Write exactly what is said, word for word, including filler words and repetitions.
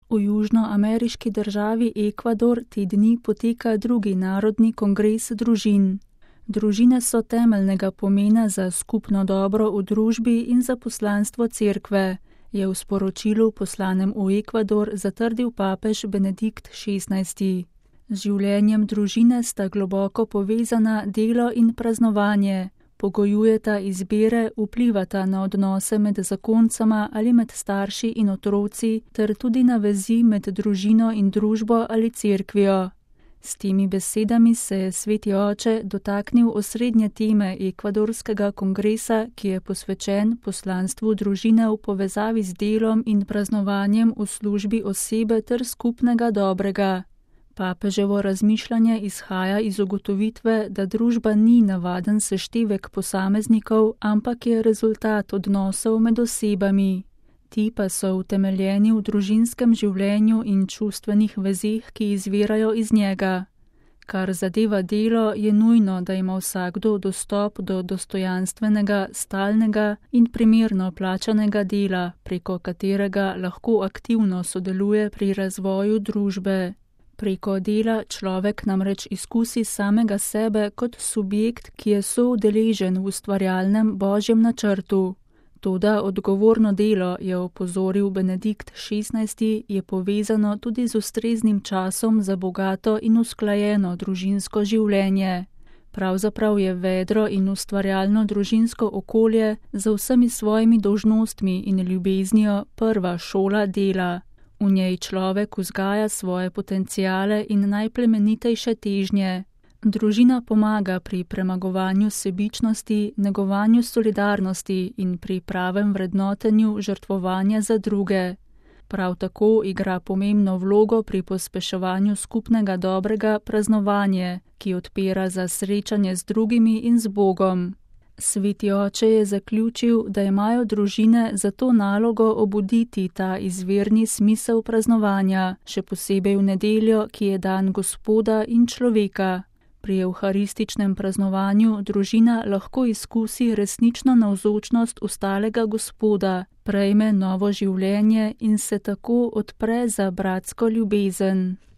V južnoameriški državi Ekvador te dni poteka drugi narodni kongres družin. Družine so temeljnega pomena za skupno dobro v družbi in za poslanstvo cerkve, je v sporočilu poslanem v Ekvador zatrdil papež Benedikt šestnajsti. Z življenjem družine sta globoko povezana delo in praznovanje, pogojujeta izbire, vplivata na odnose med zakoncama ali med starši in otroci ter tudi na vezi med družino in družbo ali cerkvijo. S temi besedami se je sveti oče dotaknil osrednje teme ekvadorskega kongresa, ki je posvečen poslanstvu družine v povezavi z delom in praznovanjem v službi osebe ter skupnega dobrega. Papeževo razmišljanje izhaja iz ugotovitve, da družba ni navaden seštevek posameznikov, ampak je rezultat odnosov med osebami. Ti pa so utemeljeni v družinskem življenju in čustvenih vezih, ki izvirajo iz njega. Kar zadeva delo, je nujno, da ima vsakdo dostop do dostojanstvenega, stalnega in primerno plačanega dela, preko katerega lahko aktivno sodeluje pri razvoju družbe. Preko dela človek namreč izkusi samega sebe kot subjekt, ki je soudeležen v ustvarjalnem božjem načrtu. Toda odgovorno delo, je opozoril Benedikt šestnajsti, je povezano tudi z ustreznim časom za bogato in usklajeno družinsko življenje. Pravzaprav je vedro in ustvarjalno družinsko okolje z vsemi svojimi dolžnostmi in ljubeznijo prva šola dela. V njej človek vzgaja svoje potenciale in najplemenitejše težnje. Družina pomaga pri premagovanju sebičnosti, negovanju solidarnosti in pri pravem vrednotenju žrtvovanja za druge. Prav tako igra pomembno vlogo pri pospeševanju skupnega dobrega praznovanje, ki odpira za srečanje z drugimi in z Bogom. Sveti oče je zaključil, da imajo družine za to nalogo obuditi ta izvirni smisel praznovanja, še posebej v nedeljo, ki je dan Gospoda in človeka. Pri evharističnem praznovanju družina lahko izkusi resnično navzočnost ostalega Gospoda, prejme novo življenje in se tako odpre za bratsko ljubezen.